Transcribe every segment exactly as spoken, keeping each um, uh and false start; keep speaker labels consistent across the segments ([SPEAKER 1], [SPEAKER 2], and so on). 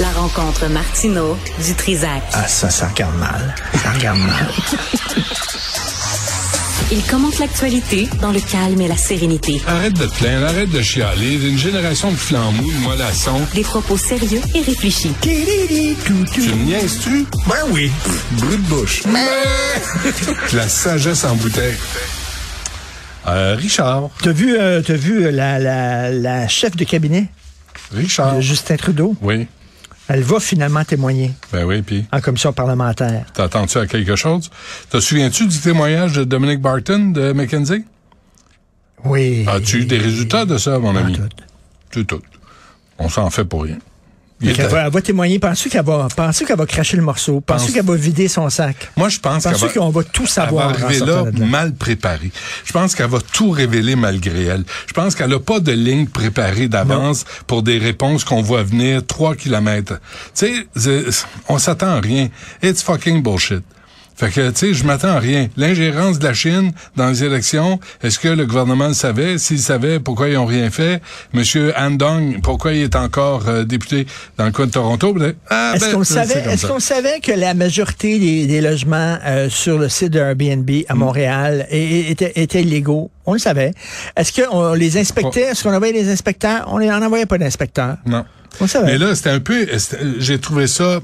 [SPEAKER 1] La rencontre Martineau du Trizac.
[SPEAKER 2] Ah, ça, ça regarde mal. Ça regarde mal.
[SPEAKER 1] Il commente l'actualité dans le calme et la sérénité.
[SPEAKER 3] Arrête de te plaindre, arrête de chialer. D'une génération de flambous, de mollassons.
[SPEAKER 1] Des propos sérieux et réfléchis.
[SPEAKER 3] Tu me niaises-tu?
[SPEAKER 2] Ben oui.
[SPEAKER 3] Brut de bouche. La sagesse en bouteille. Euh, Richard.
[SPEAKER 2] T'as vu, euh, t'as vu la, la, la chef de cabinet
[SPEAKER 3] Richard.
[SPEAKER 2] de Justin Trudeau?
[SPEAKER 3] Oui.
[SPEAKER 2] Elle va finalement témoigner.
[SPEAKER 3] Ben oui, puis.
[SPEAKER 2] En commission parlementaire.
[SPEAKER 3] T'attends-tu à quelque chose? Te souviens-tu du témoignage de Dominic Barton de McKinsey?
[SPEAKER 2] Oui.
[SPEAKER 3] As-tu eu des résultats de ça, mon ami?
[SPEAKER 2] Tout.
[SPEAKER 3] Tout, tout. On s'en fait pour rien. Il
[SPEAKER 2] Elle
[SPEAKER 3] était...
[SPEAKER 2] va, elle va témoigner. Penses-tu qu'elle va, penses-tu qu'elle va cracher le morceau? Penses-tu
[SPEAKER 3] Pense...
[SPEAKER 2] qu'elle va vider son sac?
[SPEAKER 3] Moi, je pense
[SPEAKER 2] Penses-tu
[SPEAKER 3] qu'elle va...
[SPEAKER 2] qu'on va tout savoir?
[SPEAKER 3] Elle va arriver là, là mal préparée. Je pense qu'elle va tout révéler malgré elle. Je pense qu'elle n'a pas de ligne préparée d'avance non. pour des réponses qu'on voit venir trois kilomètres. Tu sais, on s'attend à rien. It's fucking bullshit. Fait que, tu sais, je m'attends à rien. L'ingérence de la Chine dans les élections, est-ce que le gouvernement le savait? S'il savait, pourquoi ils ont rien fait? Monsieur Han Dong, pourquoi il est encore euh, député dans le coin de Toronto? Ah,
[SPEAKER 2] est-ce
[SPEAKER 3] ben,
[SPEAKER 2] qu'on savait, est-ce
[SPEAKER 3] ça.
[SPEAKER 2] qu'on savait que la majorité des, des logements euh, sur le site de Airbnb à Montréal mm. étaient, étaient illégaux? On le savait. Est-ce qu'on les inspectait? Est-ce qu'on envoyait des inspecteurs? On n'en envoyait pas d'inspecteurs.
[SPEAKER 3] Non.
[SPEAKER 2] On le savait.
[SPEAKER 3] Mais là, c'était un peu... J'ai trouvé ça...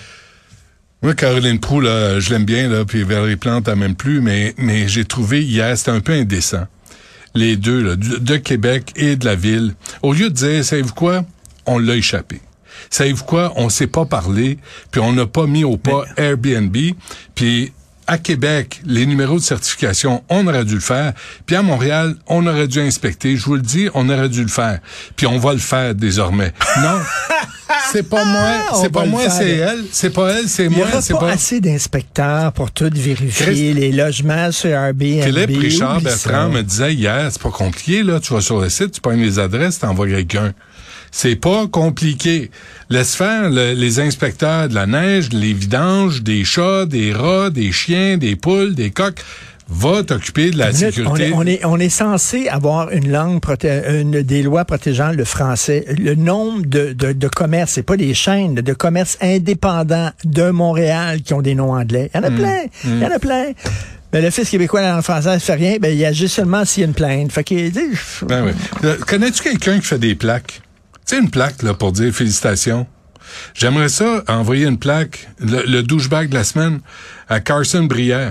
[SPEAKER 3] Moi, Caroline Proulx, là, je l'aime bien, là, puis Valérie Plante, elle m'aime plus, mais, mais j'ai trouvé hier, c'était un peu indécent. Les deux, là, de Québec et de la ville. Au lieu de dire, savez-vous quoi? On l'a échappé. Savez-vous quoi? On s'est pas parlé, puis on n'a pas mis au pas mais... Airbnb, puis à Québec, les numéros de certification, on aurait dû le faire. Puis à Montréal, on aurait dû inspecter. Je vous le dis, on aurait dû le faire. Puis on va le faire désormais. Non, c'est pas moi, c'est pas moi, c'est elle. C'est pas elle, c'est moi.
[SPEAKER 2] Il n'y aura
[SPEAKER 3] c'est
[SPEAKER 2] pas,
[SPEAKER 3] pas
[SPEAKER 2] assez d'inspecteurs pour tout vérifier
[SPEAKER 3] Christ...
[SPEAKER 2] les logements sur Airbnb.
[SPEAKER 3] Philippe Richard Bertrand me disait hier, c'est pas compliqué, là. Tu vas sur le site, tu pognes les adresses, t'envoies quelqu'un. C'est pas compliqué. Laisse faire le, les inspecteurs de la neige, les vidanges, des chats, des rats, des chiens, des poules, des coqs. Va t'occuper de la minute, sécurité.
[SPEAKER 2] On est, on est, on est censé avoir une langue, proté- une, des lois protégeant le français. Le nombre de, de, de commerces, c'est pas des chaînes, de commerces indépendants de Montréal qui ont des noms anglais. Il y en a mmh, plein. Il mmh. y en a plein. Mais le fils québécois dans le français ne fait rien. Ben, il agit seulement s'il y a une plainte. Fait que,
[SPEAKER 3] ben oui. Connais-tu quelqu'un qui fait des plaques? Tu sais, une plaque, là, pour dire félicitations. J'aimerais ça, envoyer une plaque, le, le douchebag de la semaine, à Carson Brière.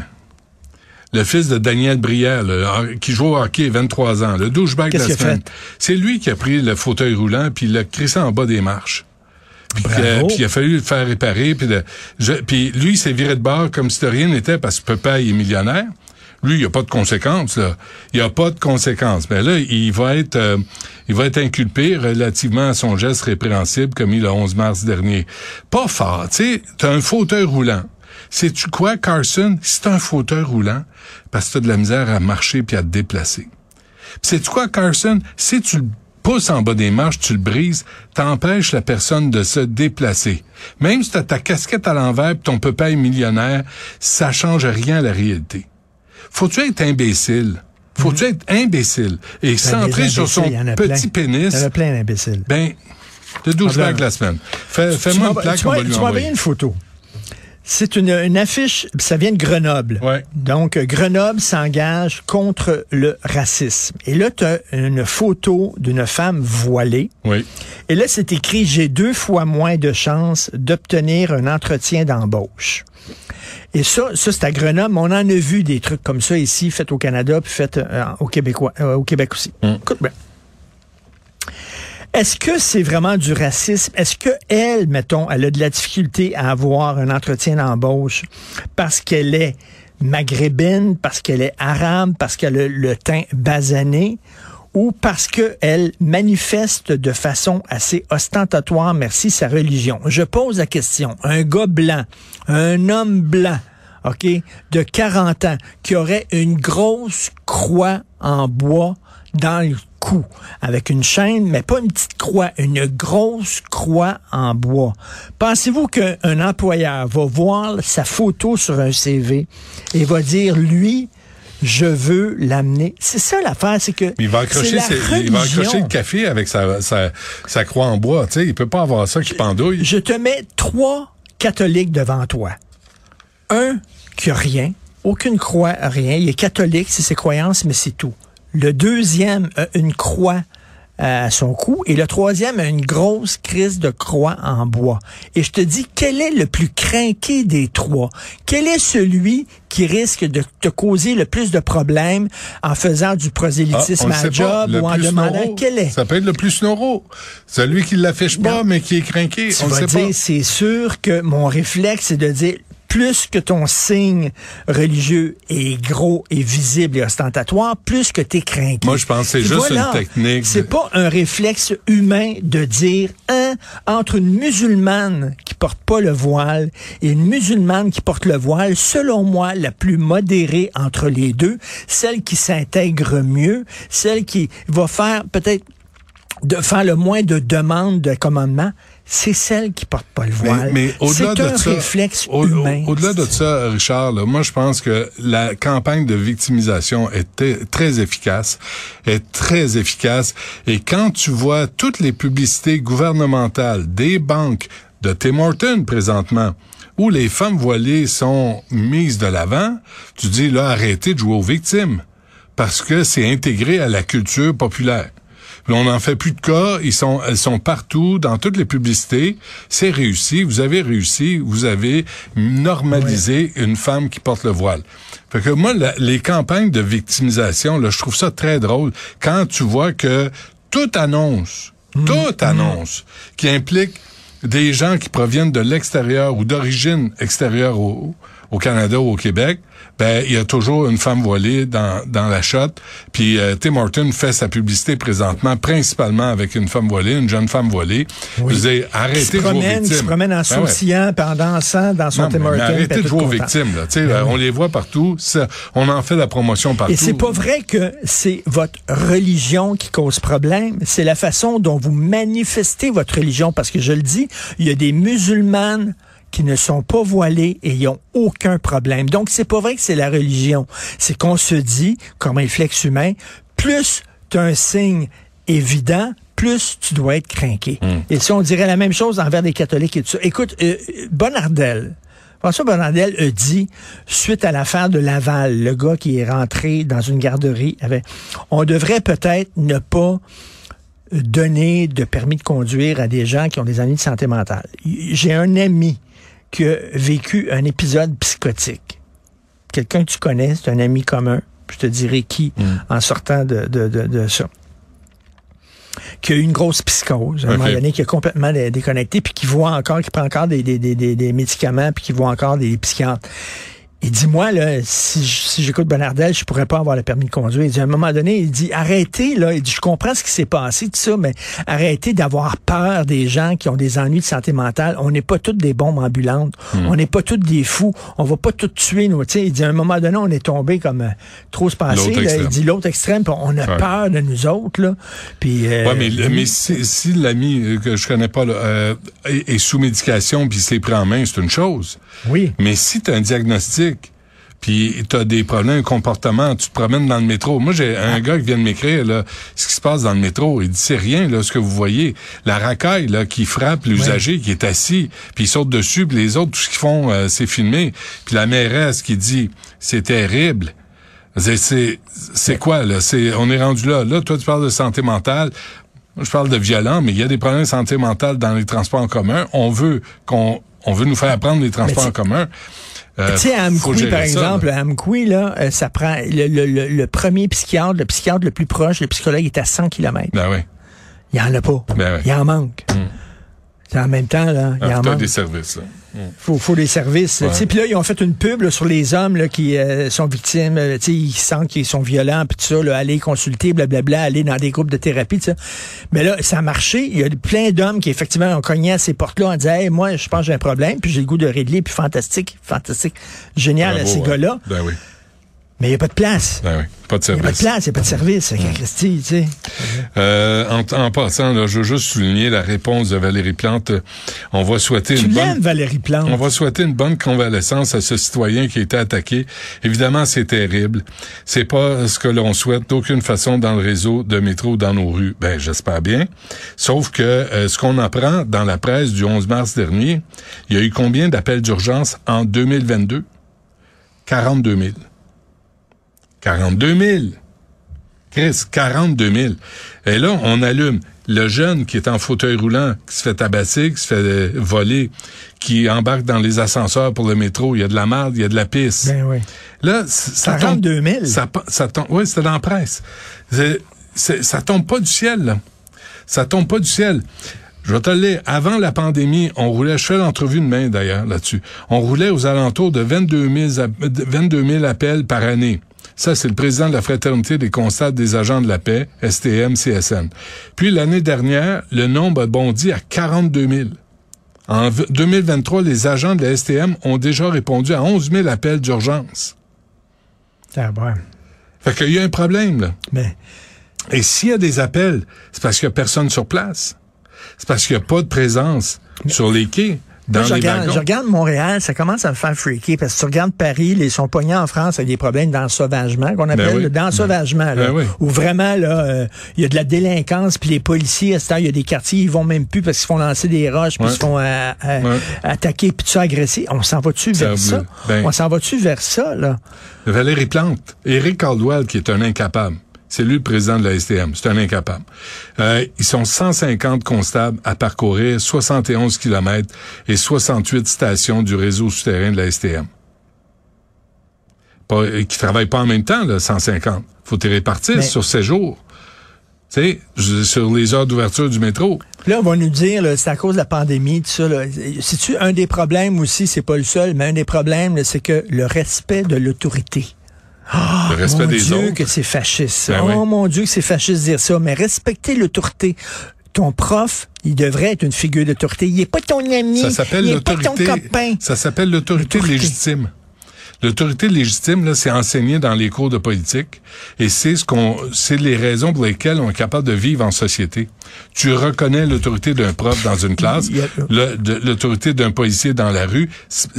[SPEAKER 3] Le fils de Daniel Brière, là, qui joue au hockey, vingt-trois ans. Le douchebag de la semaine. C'est lui qui a pris le fauteuil roulant, puis il l'a crissé en bas des marches. Puis, euh, puis il a fallu le faire réparer. Puis, de, je, puis lui, il s'est viré de bord comme si de rien n'était, parce que papa est millionnaire. Lui, il n'y a pas de conséquences, là. Il n'y a pas de conséquences. Mais là, il va être euh, il va être inculpé relativement à son geste répréhensible commis le onze mars dernier. Pas fort, tu sais, t'as un fauteuil roulant. Sais-tu quoi, Carson? Si t'as un fauteuil roulant, parce que t'as de la misère à marcher puis à te déplacer. Sais-tu quoi, Carson? Si tu le pousses en bas des marches, tu le brises, t'empêches la personne de se déplacer. Même si t'as ta casquette à l'envers pis ton papa est millionnaire, ça change rien à la réalité. Faut-tu être imbécile? Faut-tu mmh. être imbécile? Et ben, centré sur son petit
[SPEAKER 2] plein.
[SPEAKER 3] pénis.
[SPEAKER 2] Il y en a plein d'imbéciles.
[SPEAKER 3] Ben, de douchebag ah, la semaine. Fais, fais-moi une plaque, on va lui
[SPEAKER 2] envoyer. Tu m'as envoyé une photo. C'est une, une affiche, ça vient de Grenoble.
[SPEAKER 3] Ouais.
[SPEAKER 2] Donc, Grenoble s'engage contre le racisme. Et là, tu as une photo d'une femme voilée.
[SPEAKER 3] Oui.
[SPEAKER 2] Et là, c'est écrit « J'ai deux fois moins de chances d'obtenir un entretien d'embauche ». Et ça, ça c'est à Grenoble, mais on en a vu des trucs comme ça ici, faits au Canada, puis faits euh, au, Québécois, euh, au Québec aussi. Mm. Écoute bien. Est-ce que c'est vraiment du racisme? Est-ce que elle, mettons, elle a de la difficulté à avoir un entretien d'embauche parce qu'elle est maghrébine, parce qu'elle est arabe, parce qu'elle a le teint basané, ou parce qu'elle manifeste de façon assez ostentatoire, merci, sa religion? Je pose la question. Un gars blanc, un homme blanc, OK, de quarante ans, qui aurait une grosse croix en bois dans le cou, avec une chaîne, mais pas une petite croix, une grosse croix en bois. Pensez-vous qu'un employeur va voir sa photo sur un C V et va dire, lui, je veux l'amener. C'est ça l'affaire, c'est que
[SPEAKER 3] il va accrocher,
[SPEAKER 2] c'est la
[SPEAKER 3] ses, il va accrocher le café avec sa, sa, sa croix en bois. Tu sais, il peut pas avoir ça qui pendouille.
[SPEAKER 2] Je te mets trois catholiques devant toi. Un qui a rien, aucune croix, rien. Il est catholique, c'est ses croyances, mais c'est tout. Le deuxième a une croix à son cou. Et le troisième a une grosse crise de croix en bois. Et je te dis, quel est le plus crinqué des trois? Quel est celui qui risque de te causer le plus de problèmes en faisant du prosélytisme
[SPEAKER 3] ah,
[SPEAKER 2] à job ou en demandant
[SPEAKER 3] snoro.
[SPEAKER 2] Quel est?
[SPEAKER 3] Ça peut être le plus snoro. Celui qui l'affiche pas, mais qui est crinqué.
[SPEAKER 2] Tu
[SPEAKER 3] on
[SPEAKER 2] vas
[SPEAKER 3] sait
[SPEAKER 2] dire,
[SPEAKER 3] pas.
[SPEAKER 2] c'est sûr que mon réflexe, c'est de dire, plus que ton signe religieux est gros et visible et ostentatoire, plus que t'es crinqué.
[SPEAKER 3] Moi, je pense que c'est
[SPEAKER 2] Puis
[SPEAKER 3] juste
[SPEAKER 2] voilà,
[SPEAKER 3] une technique.
[SPEAKER 2] C'est
[SPEAKER 3] de...
[SPEAKER 2] pas un réflexe humain de dire, hein, entre une musulmane qui porte pas le voile et une musulmane qui porte le voile, selon moi, la plus modérée entre les deux, celle qui s'intègre mieux, celle qui va faire peut-être de faire le moins de demandes de commandement, c'est celle qui porte pas le voile.
[SPEAKER 3] Mais, mais au-delà
[SPEAKER 2] c'est
[SPEAKER 3] de
[SPEAKER 2] un
[SPEAKER 3] ça,
[SPEAKER 2] réflexe
[SPEAKER 3] au,
[SPEAKER 2] humain.
[SPEAKER 3] Au, au-delà de ça, Richard, là, moi je pense que la campagne de victimisation est t- très efficace, est très efficace. Et quand tu vois toutes les publicités gouvernementales des banques de Tim Hortons présentement, où les femmes voilées sont mises de l'avant, tu dis là, arrêtez de jouer aux victimes, parce que c'est intégré à la culture populaire. Puis on n'en fait plus de cas, ils sont, elles sont partout, dans toutes les publicités. C'est réussi, vous avez réussi, vous avez normalisé oui. une femme qui porte le voile. Fait que moi, la, les campagnes de victimisation, là, je trouve ça très drôle. Quand tu vois que toute annonce, mmh. toute annonce mmh. qui implique des gens qui proviennent de l'extérieur ou d'origine extérieure au, au Canada ou au Québec, ben il y a toujours une femme voilée dans dans la shot. Puis euh, Tim Hortons fait sa publicité présentement principalement avec une femme voilée, une jeune femme voilée. Oui. Je disais, arrêtez de jouer aux victimes.
[SPEAKER 2] Qui se promène en sourcillant, ben ouais. en dansant dans son non, Tim Hortons.
[SPEAKER 3] Arrêtez de jouer aux victimes. Là. Ben là, oui. On les voit partout. Ça, on en fait la promotion partout.
[SPEAKER 2] Et c'est pas vrai que c'est votre religion qui cause problème. C'est la façon dont vous manifestez votre religion. Parce que je le dis, il y a des musulmanes qui ne sont pas voilés et ils ont aucun problème. Donc, c'est pas vrai que c'est la religion. C'est qu'on se dit, comme réflexe humain, plus tu as un signe évident, plus tu dois être crinqué. Mm. Et si on dirait la même chose envers des catholiques et tout ça. Écoute, euh, Bonnardel, François Bonnardel a dit, suite à l'affaire de Laval, le gars qui est rentré dans une garderie, avait, on devrait peut-être ne pas donner de permis de conduire à des gens qui ont des ennuis de santé mentale. J'ai un ami qui a vécu un épisode psychotique. Quelqu'un que tu connais, c'est un ami commun, je te dirai qui, mm. en sortant de, de, de, de ça. Qui a eu une grosse psychose, à un okay. moment donné, qui est complètement déconnecté, puis qui voit encore, qui prend encore des, des, des, des médicaments, puis qui voit encore des psychiatres. Et dis-moi, là, si, si j'écoute Bonnardel, je pourrais pas avoir le permis de conduire. Il dit, à un moment donné, il dit, arrêtez, là, il dit, je comprends ce qui s'est passé, tout ça, mais arrêtez d'avoir peur des gens qui ont des ennuis de santé mentale. On n'est pas toutes des bombes ambulantes. Mm. On n'est pas toutes des fous. On va pas toutes tuer nos, tu sais. Il dit, à un moment donné, on est tombé comme euh, trop se passer. Là, il dit, l'autre extrême, puis on a ouais. peur de nous autres, là. Puis, euh,
[SPEAKER 3] ouais, mais, mais si, si l'ami que je connais pas, là, euh, est, est sous médication puis s'est pris en main, c'est une chose.
[SPEAKER 2] Oui.
[SPEAKER 3] Mais si tu as un diagnostic, puis tu as des problèmes de comportement, tu te promènes dans le métro. Moi, j'ai un ah. gars qui vient de m'écrire là, ce qui se passe dans le métro. Il dit, c'est rien, là, ce que vous voyez. La racaille là, qui frappe l'usager oui. qui est assis, puis il saute dessus, puis les autres, tout ce qu'ils font, euh, c'est filmé. Puis la mairesse qui dit, c'est terrible. C'est, c'est, c'est quoi, là? C'est, on est rendu là. Là, toi, tu parles de santé mentale. Moi, je parle de violent, mais il y a des problèmes de santé mentale dans les transports en commun. On veut qu'on on veut nous faire apprendre les transports en commun.
[SPEAKER 2] Euh, tu sais, à Amkoui, par exemple, à Amkoui, là, euh, ça prend le, le, le, le premier psychiatre, le psychiatre le plus proche, le psychologue est à cent kilomètres.
[SPEAKER 3] Ben oui.
[SPEAKER 2] Il y en a pas.
[SPEAKER 3] Ben oui.
[SPEAKER 2] Il en manque. Mm. En même temps, là, il
[SPEAKER 3] ah,
[SPEAKER 2] en manque.
[SPEAKER 3] des services, là.
[SPEAKER 2] Mm. Faut, faut des services. Ouais. Puis là, ils ont fait une pub là, sur les hommes là, qui euh, sont victimes. Euh, ils sentent qu'ils sont violents, puis tout ça. Là, aller consulter, blablabla, aller dans des groupes de thérapie, tout ça. Mais là, ça a marché. Il y a plein d'hommes qui, effectivement, ont cogné à ces portes-là en disant, hey, moi, je pense que j'ai un problème, puis j'ai le goût de régler, puis fantastique, fantastique, génial, Bravo, à ces ouais. gars-là.
[SPEAKER 3] Ben oui.
[SPEAKER 2] Mais il n'y a pas de place.
[SPEAKER 3] Ben oui, pas de
[SPEAKER 2] Il n'y
[SPEAKER 3] service.
[SPEAKER 2] a pas de place, il n'y a pas de service, mmh. Christy, tu sais.
[SPEAKER 3] Euh, en, en passant, là, je veux juste souligner la réponse de Valérie Plante. On va souhaiter
[SPEAKER 2] tu
[SPEAKER 3] une
[SPEAKER 2] l'aimes,
[SPEAKER 3] bonne...
[SPEAKER 2] Valérie Plante.
[SPEAKER 3] On va souhaiter une bonne convalescence à ce citoyen qui a été attaqué. Évidemment, c'est terrible. C'est pas ce que l'on souhaite d'aucune façon dans le réseau de métro ou dans nos rues. Ben, j'espère bien. Sauf que euh, ce qu'on apprend dans la presse du onze mars dernier, il y a eu combien d'appels d'urgence en deux mille vingt-deux? quarante-deux mille. quarante-deux mille. Chris, quarante-deux mille. Et là, on allume le jeune qui est en fauteuil roulant, qui se fait tabasser, qui se fait voler, qui embarque dans les ascenseurs pour le métro. Il y a de la marde, il y a de la pisse.
[SPEAKER 2] Ben oui.
[SPEAKER 3] Là, ça
[SPEAKER 2] quarante-deux mille.
[SPEAKER 3] Ça, ça tombe. Oui, c'était dans la presse. C'est, c'est, ça tombe pas du ciel, là. Ça tombe pas du ciel. Je vais te le dire, avant la pandémie, on roulait, je fais l'entrevue demain d'ailleurs là-dessus, on roulait aux alentours de vingt-deux mille appels par année. Ça, c'est le président de la Fraternité des constables des agents de la paix, S T M C S N. Puis l'année dernière, le nombre a bondi à quarante-deux mille. En deux mille vingt-trois, les agents de la S T M ont déjà répondu à onze mille appels d'urgence.
[SPEAKER 2] Ah bon.
[SPEAKER 3] Fait qu'il y a un problème, là.
[SPEAKER 2] Mais...
[SPEAKER 3] Et s'il y a des appels, c'est parce qu'il n'y a personne sur place. C'est parce qu'il n'y a pas de présence Mais... sur les quais. Dans
[SPEAKER 2] Moi, je,
[SPEAKER 3] les
[SPEAKER 2] regarde, je regarde Montréal, ça commence à me faire freaker, parce que tu regardes Paris, ils sont pognés en France avec des problèmes d'ensauvagement, qu'on appelle
[SPEAKER 3] ben oui.
[SPEAKER 2] le d'ensauvagement, là,
[SPEAKER 3] ben oui.
[SPEAKER 2] où vraiment, là, euh, il y a de la délinquance, puis les policiers, à ce temps, il y a des quartiers, ils vont même plus parce qu'ils font lancer des roches, puis
[SPEAKER 3] ouais.
[SPEAKER 2] ils se font euh, euh,
[SPEAKER 3] ouais.
[SPEAKER 2] attaquer, puis tout ça, agresser. On s'en va-tu vers ça? ça? Ben, On s'en va-tu vers ça, là?
[SPEAKER 3] Valérie Plante, Éric Caldwell, qui est un incapable. C'est lui le président de la S T M. C'est un incapable. Euh, ils sont cent cinquante constables à parcourir soixante et onze kilomètres et soixante-huit stations du réseau souterrain de la S T M. Pas, qui travaillent pas en même temps, là, cent cinquante. Faut les répartir Mais... sur sept jours. Tu sais, sur les heures d'ouverture du métro.
[SPEAKER 2] Là, on va nous dire, là, c'est à cause de la pandémie, tout ça. Là. C'est-tu un des problèmes aussi, c'est pas le seul, mais un des problèmes, là, c'est que le respect de l'autorité. Oh,
[SPEAKER 3] le respect
[SPEAKER 2] mon
[SPEAKER 3] des
[SPEAKER 2] Dieu
[SPEAKER 3] autres.
[SPEAKER 2] que c'est fasciste.
[SPEAKER 3] Ben
[SPEAKER 2] oh
[SPEAKER 3] oui.
[SPEAKER 2] mon Dieu que c'est fasciste de dire ça. Mais respecter l'autorité. Ton prof, il devrait être une figure d'autorité. Il n'est pas ton ami.
[SPEAKER 3] Ça s'appelle
[SPEAKER 2] il n'est
[SPEAKER 3] l'autorité.
[SPEAKER 2] pas ton copain.
[SPEAKER 3] Ça s'appelle l'autorité, l'autorité légitime. L'autorité légitime, là, c'est enseigné dans les cours de politique, et c'est ce qu'on, c'est les raisons pour lesquelles on est capable de vivre en société. Tu reconnais l'autorité d'un prof dans une classe, le, de, l'autorité d'un policier dans la rue,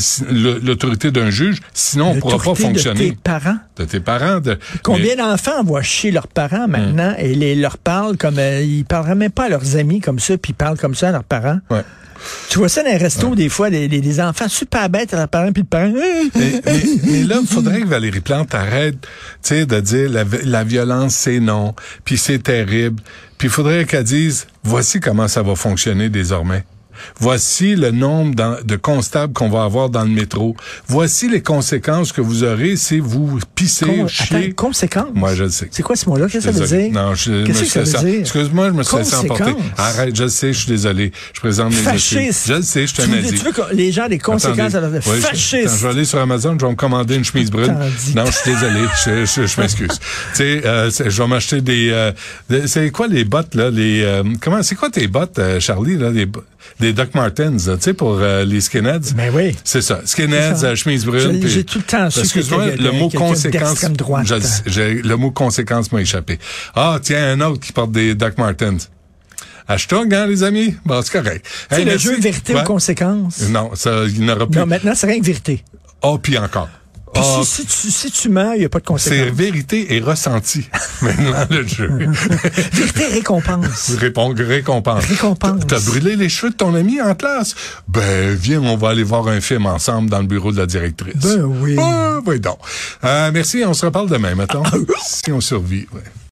[SPEAKER 3] l'autorité d'un juge, sinon on ne pourra pas fonctionner.
[SPEAKER 2] De tes parents.
[SPEAKER 3] De tes parents. De,
[SPEAKER 2] Combien
[SPEAKER 3] mais...
[SPEAKER 2] d'enfants voient chier leurs parents maintenant, hum. et les, leur parlent comme, euh, ils parleraient même pas à leurs amis comme ça, puis ils parlent comme ça à leurs parents.
[SPEAKER 3] Ouais.
[SPEAKER 2] Tu vois ça dans les restos, ouais. des fois, des, des, des enfants super bêtes à leurs parents, puis le parent...
[SPEAKER 3] mais, mais, mais là, il faudrait que Valérie Plante arrête, tu sais, de dire la, la violence, c'est non, puis c'est terrible. Puis il faudrait qu'elle dise, voici comment ça va fonctionner désormais. Voici le nombre de constables qu'on va avoir dans le métro. Voici les conséquences que vous aurez si vous pissez,
[SPEAKER 2] Con,
[SPEAKER 3] chiez.
[SPEAKER 2] Attends, conséquences?
[SPEAKER 3] Moi, je le sais.
[SPEAKER 2] C'est quoi ce mot-là? Qu'est-ce que ça veut dire?
[SPEAKER 3] Non, je
[SPEAKER 2] Qu'est-ce que ça veut dire?
[SPEAKER 3] Excuse-moi, je me suis laissé emporter. Arrête, je le sais, je suis désolé. Je présente mes excuses. Je le sais, je suis un nazi.
[SPEAKER 2] Tu veux que les gens des conséquences à leur
[SPEAKER 3] oui,
[SPEAKER 2] fascistes?
[SPEAKER 3] Je, je vais aller sur Amazon, je vais me commander une chemise brune. Non, je suis désolé, je, je, je m'excuse. Tu sais, euh, je vais m'acheter des, euh, des... C'est quoi les bottes, là? Les, euh, comment, c'est quoi tes bottes, euh, Charlie, là? Les, des Doc Martens, tu sais, pour euh, les skinheads.
[SPEAKER 2] Ben oui.
[SPEAKER 3] C'est ça. Skinheads, euh, chemise brune.
[SPEAKER 2] J'ai tout le temps su
[SPEAKER 3] excuse-moi, le mot conséquence. Je, j'ai, le mot conséquence m'a échappé. Ah, tiens, un autre qui porte des Doc Martens. Hashtag, hein, les amis? Bon, c'est correct.
[SPEAKER 2] C'est hey, le jeu vérité ouais. ou conséquence?
[SPEAKER 3] Non, ça, il n'aura plus.
[SPEAKER 2] Non, maintenant, c'est rien que vérité.
[SPEAKER 3] Oh, puis encore.
[SPEAKER 2] Puis oh, si, si, tu, si tu mens, il n'y a pas de conséquences.
[SPEAKER 3] C'est vérité et ressenti. Maintenant, le jeu.
[SPEAKER 2] Vérité récompense.
[SPEAKER 3] Répond, récompense.
[SPEAKER 2] Récompense.
[SPEAKER 3] T'as brûlé les cheveux de ton ami en classe? Ben, viens, on va aller voir un film ensemble dans le bureau de la directrice.
[SPEAKER 2] Ben oui.
[SPEAKER 3] Ah, oui, donc. Euh, merci, on se reparle demain, mettons. Si on survit, ouais.